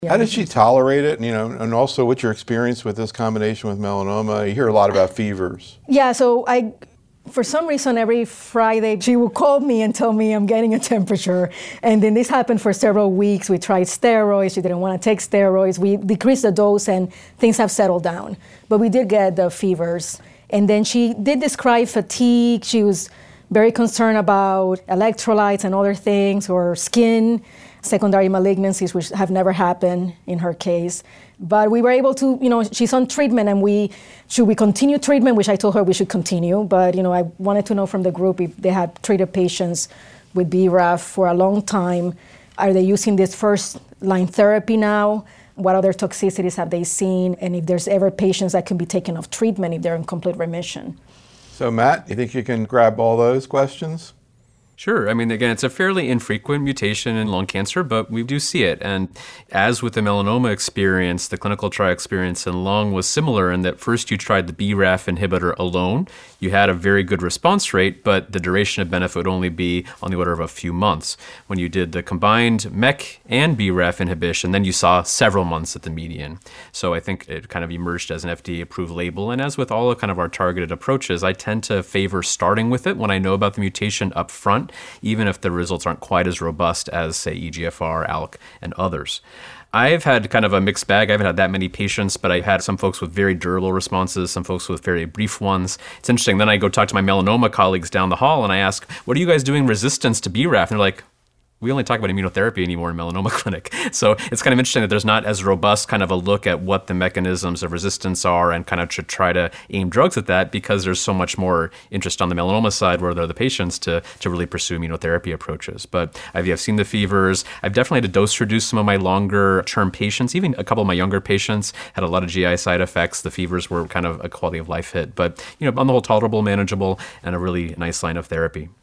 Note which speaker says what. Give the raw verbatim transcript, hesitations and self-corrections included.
Speaker 1: How did she tolerate it? You know, and also what's your experience with this combination with melanoma? You hear a lot about fevers.
Speaker 2: Yeah, so I, for some reason, every Friday she would call me and tell me I'm getting a temperature. And then this happened for several weeks. We tried steroids. She didn't want to take steroids. We decreased the dose and things have settled down. But we did get the fevers. And then she did describe fatigue. She was very concerned about electrolytes and other things, or skin, secondary malignancies, which have never happened in her case. But we were able to, you know, she's on treatment, and we, should we continue treatment, which I told her we should continue. But, you know, I wanted to know from the group if they had treated patients with B RAF for a long time. Are they using this first-line therapy now? What other toxicities have they seen? And if there's ever patients that can be taken off treatment if they're in complete remission.
Speaker 1: So Matt, you think you can grab all those questions?
Speaker 3: Sure. I mean, again, it's a fairly infrequent mutation in lung cancer, but we do see it. And as with the melanoma experience, the clinical trial experience in lung was similar in that first you tried the B RAF inhibitor alone. You had a very good response rate, but the duration of benefit would only be on the order of a few months. When you did the combined M E K and B RAF inhibition, then you saw several months at the median. So I think it kind of emerged as an F D A-approved label. And as with all of kind of our targeted approaches, I tend to favor starting with it when I know about the mutation up front, even if the results aren't quite as robust as, say, E G F R, ALK, and others. I've had kind of a mixed bag. I haven't had that many patients, but I had some folks with very durable responses, some folks with very brief ones. It's interesting. Then I go talk to my melanoma colleagues down the hall and I ask, what are you guys doing resistance to B RAF? And they're like, we only talk about immunotherapy anymore in melanoma clinic. So it's kind of interesting that there's not as robust kind of a look at what the mechanisms of resistance are and kind of to try to aim drugs at that, because there's so much more interest on the melanoma side where there are the patients to, to really pursue immunotherapy approaches. But I've, I've seen the fevers. I've definitely had to dose reduce some of my longer term patients. Even a couple of my younger patients had a lot of G I side effects. The fevers were kind of a quality of life hit. But, you know, on the whole, tolerable, manageable, and a really nice line of therapy.